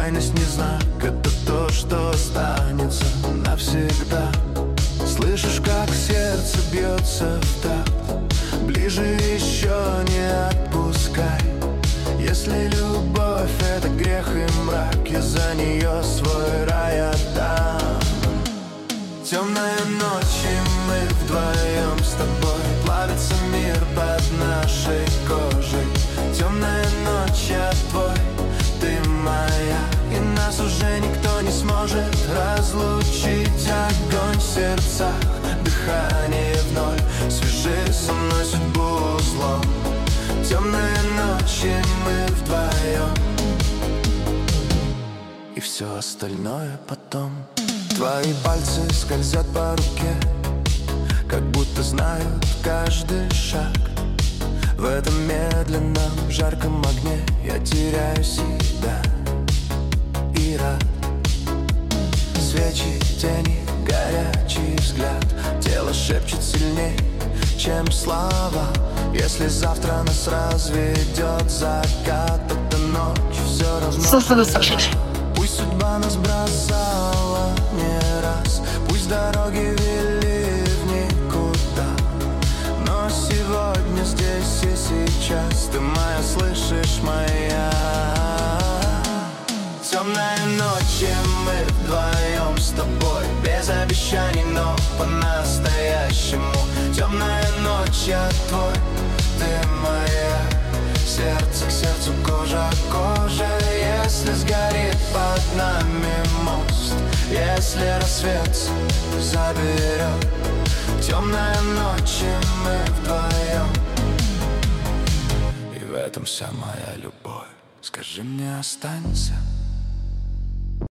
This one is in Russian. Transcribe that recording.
Случайность не знак, это то, что останется навсегда. Слышишь, как сердце бьется в такт, ближе еще не отпускай. Если любовь — это грех и мрак, я за нее свой рай отдам. Темная ночь, и мы вдвоем с тобой, плавится мир под нашей кожей. Темная ночь, я твой, ты моя, и нас уже никто не сможет разлучить. Огонь в сердцах, дыхание в ноль, свяжи со мной судьбу узлом. Темная ночь, и мы вдвоем, и все остальное потом. Твои пальцы скользят по руке, как будто знают каждый шаг. В этом медленном жарком огне я теряю себя и рад. Свечи, тени, горячий взгляд, тело шепчет сильней, чем слова. Если завтра нас разведет закат, эта ночь все равно. Пусть судьба нас бросала не раз, пусть дороги вели в никуда, но сегодня, здесь и сейчас ты моя, слышишь, моя. Темная ночь, и мы вдвоем с тобой, без обещаний, но по-настоящему. Темная ночь, я твой, ты моя, сердце к сердцу, кожа к коже. Если сгорит под нами мост, если рассвет заберет, темная ночь, и мы вдвоем, и в этом вся моя любовь. Скажи мне, останься.